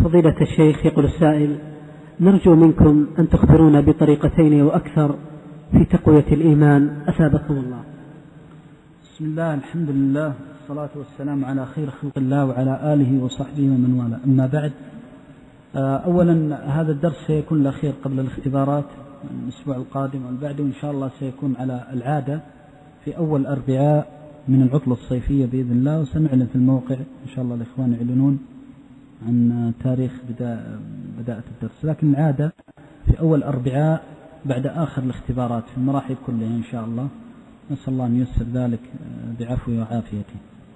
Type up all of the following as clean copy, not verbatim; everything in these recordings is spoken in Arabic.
فضيلة الشيخ، يقول السائل: نرجو منكم أن تخبرونا بطريقتين وأكثر في تقوية الإيمان أثابكم الله. بسم الله، الحمد لله، والصلاة والسلام على خير خلق الله وعلى آله وصحبه ومن والاه، أما بعد. أولا هذا الدرس سيكون الأخير قبل الاختبارات الأسبوع القادم والبعد، وإن شاء الله سيكون على العادة في أول أربعاء من العطلة الصيفية بإذن الله، وسنعلن في الموقع إن شاء الله، الإخوان يعلنون عن تاريخ بداية الدرس، لكن العادة في أول أربعاء بعد آخر الاختبارات في المراحل كلها إن شاء الله. نسأل الله أن ييسر ذلك بعفوه وعافيته.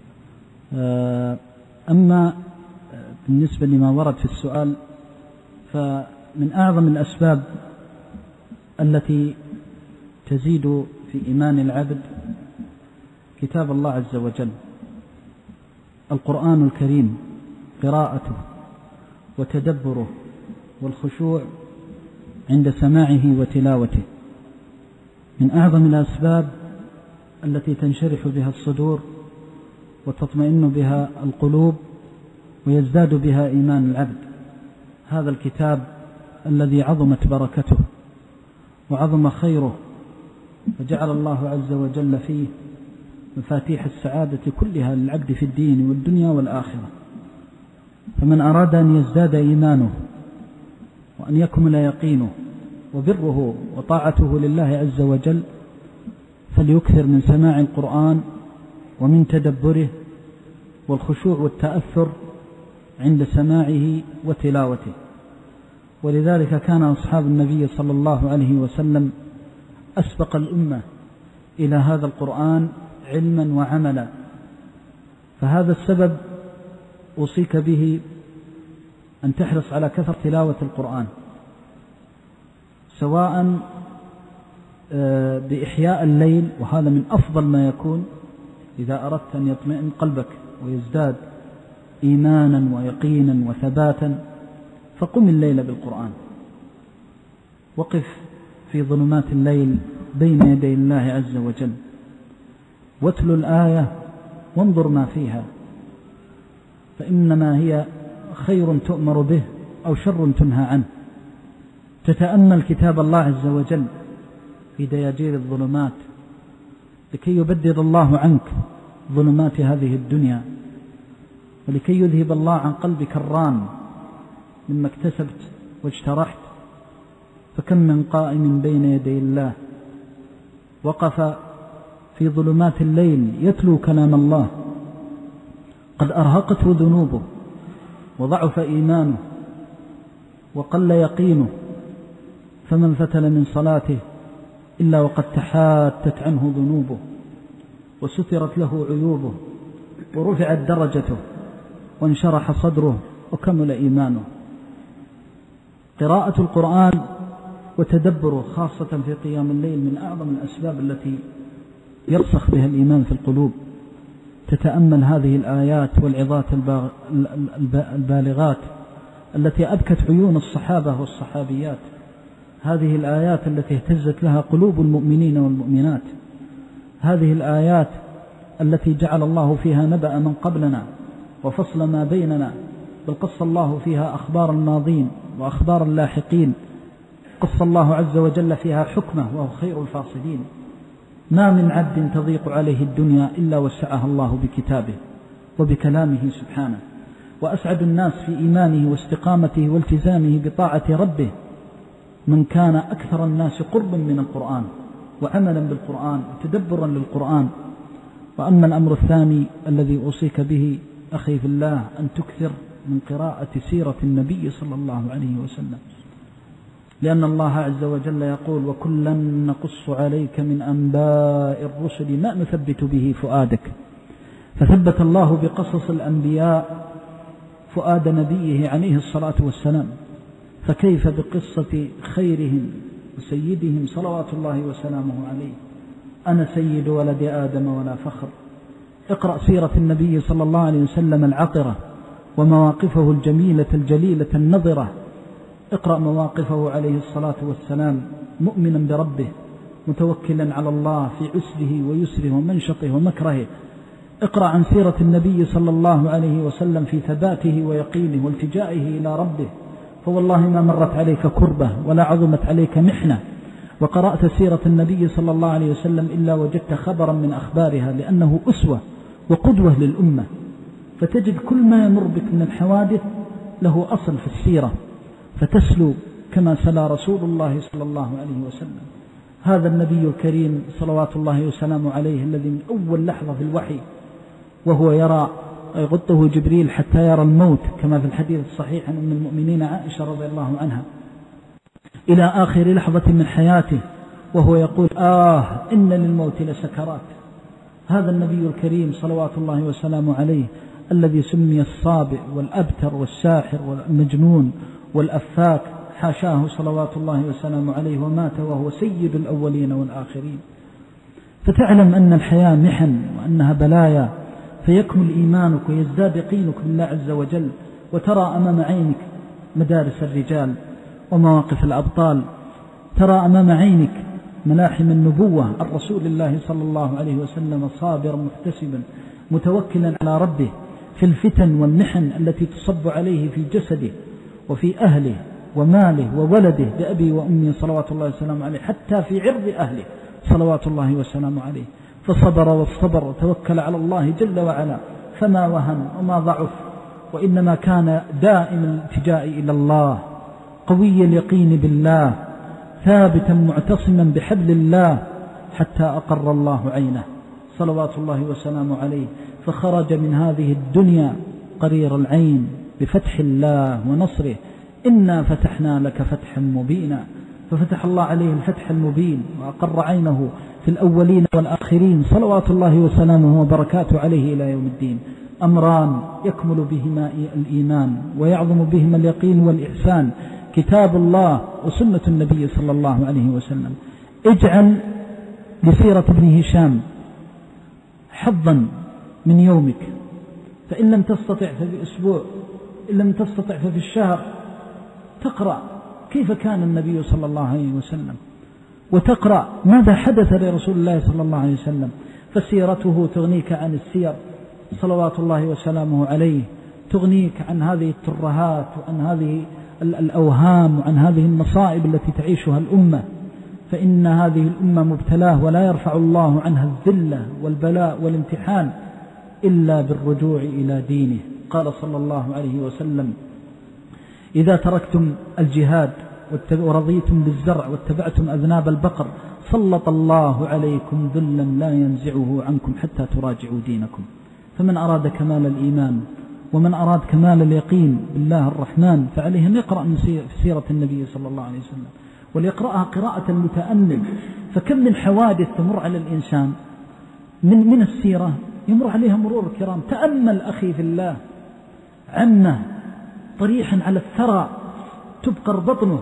أما بالنسبة لما ورد في السؤال، فمن أعظم الأسباب التي تزيد في إيمان العبد كتاب الله عز وجل، القرآن الكريم، قراءته وتدبره والخشوع عند سماعه وتلاوته، من أعظم الأسباب التي تنشرح بها الصدور وتطمئن بها القلوب ويزداد بها إيمان العبد. هذا الكتاب الذي عظمت بركته وعظم خيره، وجعل الله عز وجل فيه مفاتيح السعادة كلها للعبد في الدين والدنيا والآخرة. فمن أراد أن يزداد إيمانه وأن يكمل يقينه وبره وطاعته لله عز وجل، فليكثر من سماع القرآن ومن تدبره والخشوع والتأثر عند سماعه وتلاوته. ولذلك كان أصحاب النبي صلى الله عليه وسلم أسبق الأمة إلى هذا القرآن علما وعملا. فهذا السبب أوصيك به أن تحرص على كثرة تلاوة القرآن، سواء بإحياء الليل، وهذا من أفضل ما يكون إذا أردت أن يطمئن قلبك ويزداد إيمانا ويقينا وثباتا، فقم الليل بالقرآن، وقف في ظلمات الليل بين يدي الله عز وجل، واتل الآية وانظر ما فيها، فإنما هي خير تؤمر به أو شر تنهى عنه. تتأمل كتاب الله عز وجل في دياجير الظلمات لكي يبدد الله عنك ظلمات هذه الدنيا، ولكي يذهب الله عن قلبك الران مما اكتسبت واجترحت. فكم من قائم بين يدي الله وقف في ظلمات الليل يتلو كلام الله، قد أرهقته ذنوبه وضعف إيمانه وقل يقينه، فمن فتل من صلاته إلا وقد تحاتت عنه ذنوبه وسترت له عيوبه ورفعت درجته وانشرح صدره وكمل إيمانه. قراءة القرآن وتدبره خاصة في قيام الليل من أعظم الأسباب التي يرسخ بها الإيمان في القلوب. تتأمل هذه الآيات والعظات البالغات التي أبكت عيون الصحابة والصحابيات، هذه الآيات التي اهتزت لها قلوب المؤمنين والمؤمنات، هذه الآيات التي جعل الله فيها نبأ من قبلنا وفصل ما بيننا، بل قص الله فيها أخبار الماضين وأخبار اللاحقين، قص الله عز وجل فيها حكمه وهو خير الفاصلين. ما من عبد تضيق عليه الدنيا إلا وسعها الله بكتابه وبكلامه سبحانه. وأسعد الناس في إيمانه واستقامته والتزامه بطاعة ربه من كان أكثر الناس قربا من القرآن وعملا بالقرآن وتدبرا للقرآن. وأما الأمر الثاني الذي أوصيك به أخي في الله، أن تكثر من قراءة سيرة النبي صلى الله عليه وسلم، لأن الله عز وجل يقول: وكلا نقص عليك من أنباء الرسل ما نثبت به فؤادك. فثبت الله بقصص الأنبياء فؤاد نبيه عليه الصلاة والسلام، فكيف بقصة خيرهم وسيدهم صلوات الله وسلامه عليه؟ أنا سيد ولد آدم ولا فخر. اقرأ سيرة النبي صلى الله عليه وسلم العطرة ومواقفه الجميلة الجليلة النظرة. اقرأ مواقفه عليه الصلاة والسلام مؤمنا بربه متوكلا على الله في عسره ويسره ومنشطه ومكرهه. اقرأ عن سيرة النبي صلى الله عليه وسلم في ثباته ويقينه والتجائه إلى ربه، فوالله ما مرت عليك كربة ولا عظمت عليك محنة وقرأت سيرة النبي صلى الله عليه وسلم إلا وجدت خبرا من أخبارها، لأنه أسوة وقدوة للأمة. فتجد كل ما يمر بك من الحوادث له أصل في السيرة، فتسلو كما سلا رسول الله صلى الله عليه وسلم. هذا النبي الكريم صلوات الله وسلامه عليه الذي من أول لحظة في الوحي وهو يرى يغطه جبريل حتى يرى الموت كما في الحديث الصحيح عن أم المؤمنين عائشة رضي الله عنها، إلى آخر لحظة من حياته وهو يقول إن للموت لسكرات. هذا النبي الكريم صلوات الله وسلامه عليه الذي سمي الصابئ والأبتر والساحر والمجنون والأفاك، حاشاه صلوات الله وسلامه عليه، ومات وهو سيد الأولين والآخرين. فتعلم أن الحياة محن وأنها بلايا، فيكمل إيمانك ويزداد يقينك بالله عز وجل، وترى أمام عينك مدارس الرجال ومواقف الأبطال، ترى أمام عينك ملاحم النبوة عن رسول الله صلى الله عليه وسلم صابرا محتسبا متوكلا على ربه في الفتن والمحن التي تصب عليه في جسده وفي أهله وماله وولده بأبي وأمي صلوات الله وسلامه عليه، حتى في عرض أهله صلوات الله وسلامه عليه، فصبر واصطبر وتوكل على الله جل وعلا، فما وهن وما ضعف، وإنما كان دائم الالتجاء إلى الله، قوي اليقين بالله، ثابتا معتصما بحبل الله، حتى أقر الله عينه صلوات الله وسلامه عليه، فخرج من هذه الدنيا قرير العين بفتح الله ونصره. إنا فتحنا لك فتحا مبينا، ففتح الله عليه الفتح المبين وأقر عينه في الأولين والآخرين صلوات الله وسلامه وبركاته عليه إلى يوم الدين. أمران يكمل بهما الإيمان ويعظم بهما اليقين والإحسان، كتاب الله وسنة النبي صلى الله عليه وسلم. اجعل لسيرة ابن هشام حظا من يومك، فإن لم تستطع ففي أسبوع، إن لم تستطع ففي الشهر، تقرأ كيف كان النبي صلى الله عليه وسلم، وتقرأ ماذا حدث لرسول الله صلى الله عليه وسلم، فسيرته تغنيك عن السير صلوات الله وسلامه عليه، تغنيك عن هذه الترهات وعن هذه الأوهام وعن هذه النصائب التي تعيشها الأمة، فإن هذه الأمة مبتلاه ولا يرفع الله عنها الذلة والبلاء والامتحان إلا بالرجوع إلى دينه. قال صلى الله عليه وسلم: إذا تركتم الجهاد ورضيتم بالزرع واتبعتم أذناب البقر سلط الله عليكم ذلا لا ينزعه عنكم حتى تراجعوا دينكم. فمن أراد كمال الإيمان ومن أراد كمال اليقين بالله الرحمن فعليه أن يقرأ من سيرة النبي صلى الله عليه وسلم، وليقرأها قراءة المتأمل. فكم من حوادث تمر على الإنسان من السيرة يمر عليها مرور الكرام. تأمل أخي في الله، عمه طريحا على الثرى تبقر بطنه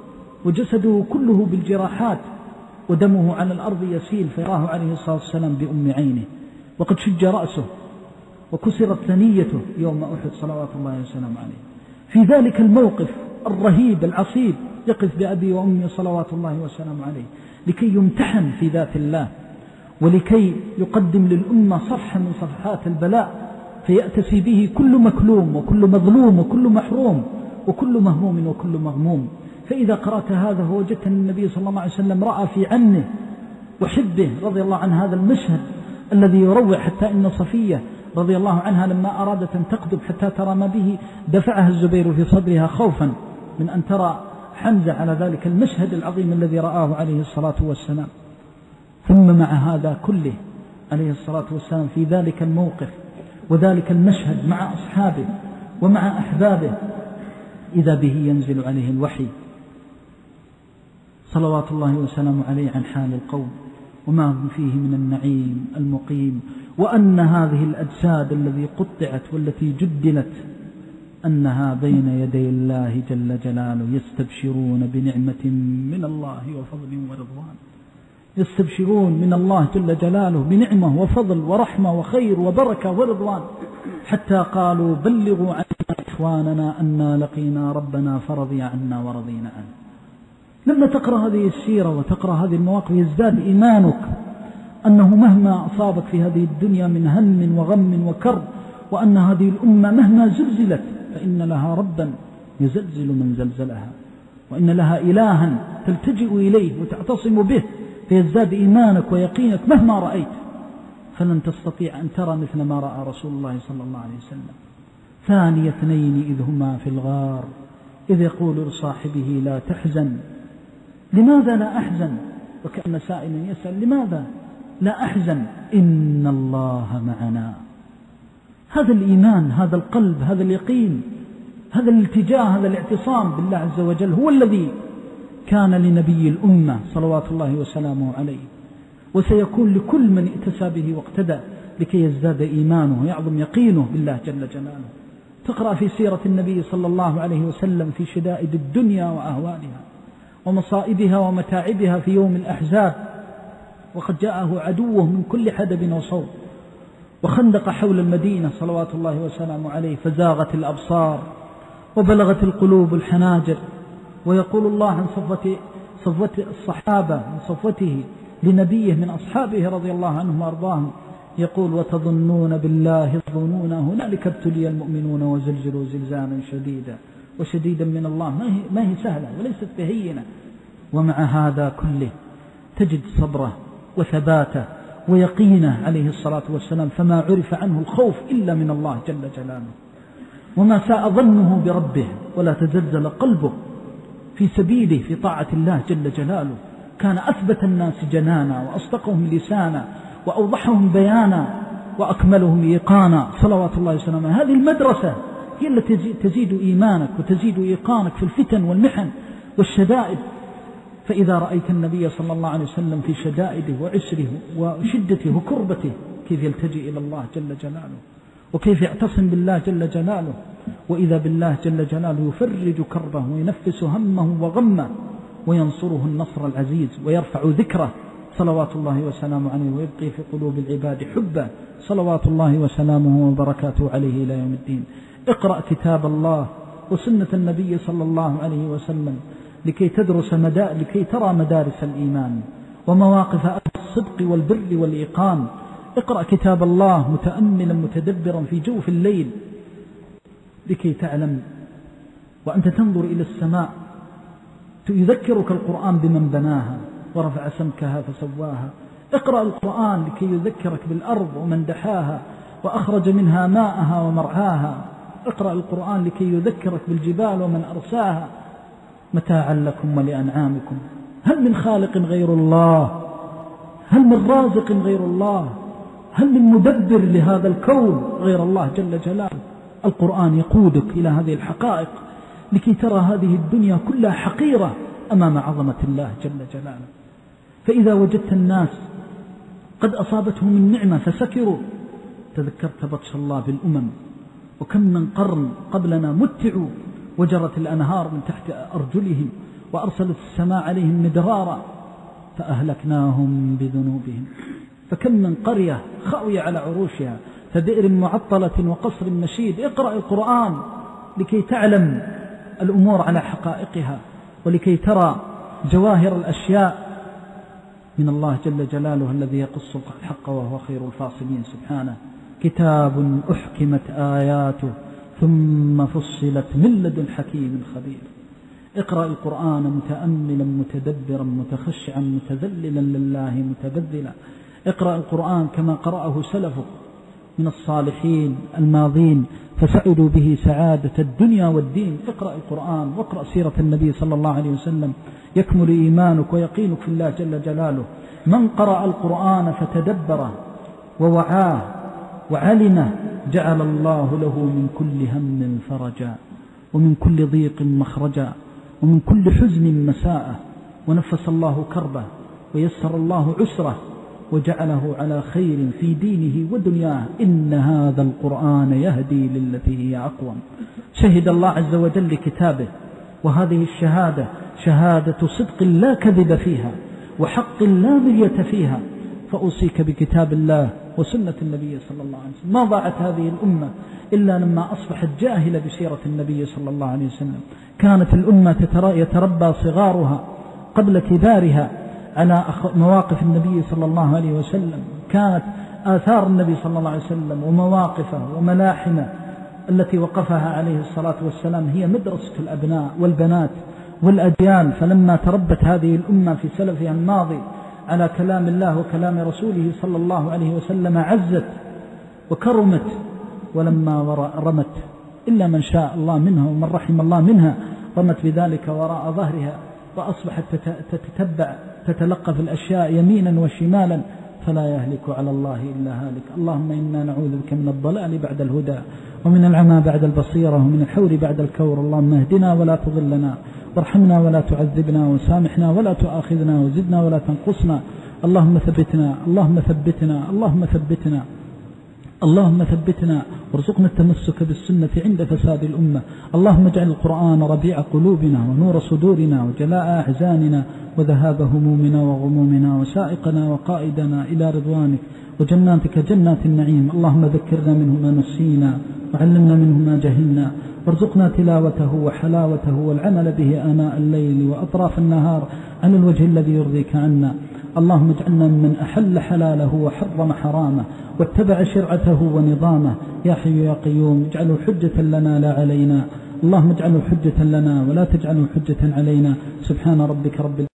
وجسده كله بالجراحات ودمه على الأرض يسيل، فيراه عليه الصلاة والسلام بأم عينه، وقد شج رأسه وكسرت ثنيته يوم أحد صلوات الله وسلامه عليه. في ذلك الموقف الرهيب العصيب يقف بأبي وأمي صلوات الله وسلامه عليه لكي يمتحن في ذات الله، ولكي يقدم للأمة صفحة من صفحات البلاء فيأتسي به كل مكلوم وكل مظلوم وكل محروم وكل مهموم وكل مغموم. فإذا قرأت هذا فوجدت أن النبي صلى الله عليه وسلم رأى في عمه وحبه رضي الله عن هذا المشهد الذي يروع، حتى إن صفية رضي الله عنها لما أرادت أن تقدم حتى ترى ما به دفعها الزبير في صدرها خوفا من أن ترى حمزة على ذلك المشهد العظيم الذي رآه عليه الصلاة والسلام. ثم مع هذا كله عليه الصلاة والسلام في ذلك الموقف وذلك المشهد مع أصحابه ومع أحبابه إذا به ينزل عليه الوحي صلوات الله وسلامه عليه عن حال القوم وما هم فيه من النعيم المقيم، وأن هذه الأجساد التي قطعت والتي جدلت أنها بين يدي الله جل جلاله يستبشرون بنعمة من الله وفضل ورضوان، يستبشرون من الله جل جلاله بنعمة وفضل ورحمة وخير وبركة ورضوان، حتى قالوا بلغوا عنا إخواننا أنا لقينا ربنا فرضي عنا ورضينا عنه. لما تقرأ هذه السيرة وتقرأ هذه المواقف يزداد إيمانك أنه مهما أصابك في هذه الدنيا من هم وغم وكرب، وأن هذه الأمة مهما زلزلت فإن لها ربا يزلزل من زلزلها، وإن لها إلها تلتجئ إليه وتعتصم به فيزداد إيمانك ويقينك مهما رأيت. فلن تستطيع أن ترى مثل ما رأى رسول الله صلى الله عليه وسلم. ثاني اثنين إذ هما في الغار إذ يقول لصاحبه لا تحزن. لماذا لا أحزن؟ وكأن سائلا يسأل لماذا لا أحزن؟ إن الله معنا. هذا الإيمان، هذا القلب، هذا اليقين، هذا الالتجاء، هذا الاعتصام بالله عز وجل هو الذي كان لنبي الأمة صلوات الله وسلامه عليه، وسيكون لكل من ائتسى به واقتدى لكي يزداد إيمانه ويعظم يقينه بالله جل جلاله. تقرأ في سيرة النبي صلى الله عليه وسلم في شدائد الدنيا وأهوالها ومصائبها ومتاعبها في يوم الأحزاب، وقد جاءه عدوه من كل حدب وصوب وخندق حول المدينة صلوات الله وسلامه عليه، فزاغت الأبصار وبلغت القلوب الحناجر. ويقول الله عن صفوة الصحابة من صفوته لنبيه من أصحابه رضي الله عنهم وأرضاهم، يقول وتظنون بالله الظنون هنالك ابتلي المؤمنون وزلزلوا زلزالا شديدا. وشديدا من الله ما هي سهلة وليست بهينة، ومع هذا كله تجد صبره وثباته ويقينه عليه الصلاة والسلام، فما عرف عنه الخوف إلا من الله جل جلاله، وما ساء ظنه بربه ولا تزلزل قلبه في سبيله في طاعة الله جل جلاله. كان أثبت الناس جنانا وأصدقهم لسانا وأوضحهم بيانا وأكملهم إيقانا صلوات الله وسلامه. هذه المدرسة هي التي تزيد إيمانك وتزيد إيقانك في الفتن والمحن والشدائد. فإذا رأيت النبي صلى الله عليه وسلم في شدائده وعسره وشدته وكربته كيف يلتجئ إلى الله جل جلاله وكيف يعتصم بالله جل جلاله، وإذا بالله جل جلاله يفرج كربه وينفس همه وغمه وينصره النصر العزيز ويرفع ذكره صلوات الله وسلامه عليه، ويبقي في قلوب العباد حبه صلوات الله وسلامه وبركاته عليه إلى يوم الدين. اقرأ كتاب الله وسنة النبي صلى الله عليه وسلم لكي ترى مدارس الإيمان ومواقف أهل الصدق والبر والإيقان. اقرأ كتاب الله متأملا متدبرا في جوف الليل لكي تعلم، وأنت تنظر إلى السماء يذكرك القرآن بمن بناها ورفع سمكها فسواها. اقرأ القرآن لكي يذكرك بالأرض ومن دحاها وأخرج منها ماءها ومرعاها. اقرأ القرآن لكي يذكرك بالجبال ومن أرساها متاعا لكم ولأنعامكم. هل من خالق غير الله؟ هل من رازق غير الله؟ هل من مدبر لهذا الكون غير الله جل جلاله؟ القرآن يقودك إلى هذه الحقائق لكي ترى هذه الدنيا كلها حقيرة أمام عظمة الله جل جلاله. فإذا وجدت الناس قد أصابتهم من نعمة فسكروا تذكرت بطش الله بالأمم، وكم من قرن قبلنا متعوا وجرت الأنهار من تحت أرجلهم وأرسلت السماء عليهم مدرارا فأهلكناهم بذنوبهم. فكم من قرية خاوية على عروشها فبئر معطلة وقصر مشيد. اقرأ القرآن لكي تعلم الأمور على حقائقها ولكي ترى جواهر الأشياء من الله جل جلاله الذي يقص الحق وهو خير الفاصلين سبحانه. كتاب أحكمت آياته ثم فصلت من لدن حكيم خبير. اقرأ القرآن متأملا متدبرا متخشعا متذللا لله متبذلا. اقرأ القرآن كما قرأه سلفه من الصالحين الماضين فسعدوا به سعادة الدنيا والدين. اقرأ القرآن واقرأ سيرة النبي صلى الله عليه وسلم يكمل إيمانك ويقينك في الله جل جلاله. من قرأ القرآن فتدبره ووعاه وعلمه جعل الله له من كل هم فرجا ومن كل ضيق مخرجا ومن كل حزن مساءة، ونفس الله كربه ويسر الله عسره وجعله على خير في دينه ودنياه. إن هذا القرآن يهدي للتي هي أقوم. شهد الله عز وجل لكتابه، وهذه الشهادة شهادة صدق لا كذب فيها وحق لا مرية فيها. فأوصيك بكتاب الله وسنة النبي صلى الله عليه وسلم. ما ضاعت هذه الأمة إلا لما أصبحت جاهلة بسيرة النبي صلى الله عليه وسلم. كانت الأمة يتربى صغارها قبل كبارها على مواقف النبي صلى الله عليه وسلم، كانت آثار النبي صلى الله عليه وسلم ومواقفه وملاحمه التي وقفها عليه الصلاة والسلام هي مدرسة الأبناء والبنات والأجيال. فلما تربت هذه الأمة في سلفها الماضي على كلام الله وكلام رسوله صلى الله عليه وسلم عزت وكرمت، ولما رمت إلا من شاء الله منها ومن رحم الله منها رمت بذلك وراء ظهرها، وأصبحت تتتبع تتلقف الأشياء يمينا وشمالا، فلا يهلك على الله إلا هالك. اللهم إنا نعوذ بك من الضلال بعد الهدى، ومن العمى بعد البصيرة، ومن الحور بعد الكور. اللهم اهدنا ولا تضلنا، وارحمنا ولا تعذبنا، وسامحنا ولا تؤاخذنا، وزدنا ولا تنقصنا. اللهم ثبتنا اللهم ثبتنا اللهم ثبتنا اللهم ثبتنا، وارزقنا التمسك بالسنة عند فساد الأمة. اللهم اجعل القرآن ربيع قلوبنا ونور صدورنا وجلاء أحزاننا وذهاب همومنا وغمومنا، وسائقنا وقائدنا إلى رضوانك وجناتك جنات النعيم. اللهم ذكرنا منه ما نسينا، وعلمنا منه ما جهلنا، وارزقنا تلاوته وحلاوته والعمل به آناء الليل وأطراف النهار على الوجه الذي يرضيك عنا. اللهم اجعلنا ممن أحل حلاله وحرم حرامه واتبع شرعته ونظامه. يا حي يا قيوم اجعله حجة لنا لا علينا. اللهم اجعله حجة لنا ولا تجعله حجة علينا. سبحان ربك رب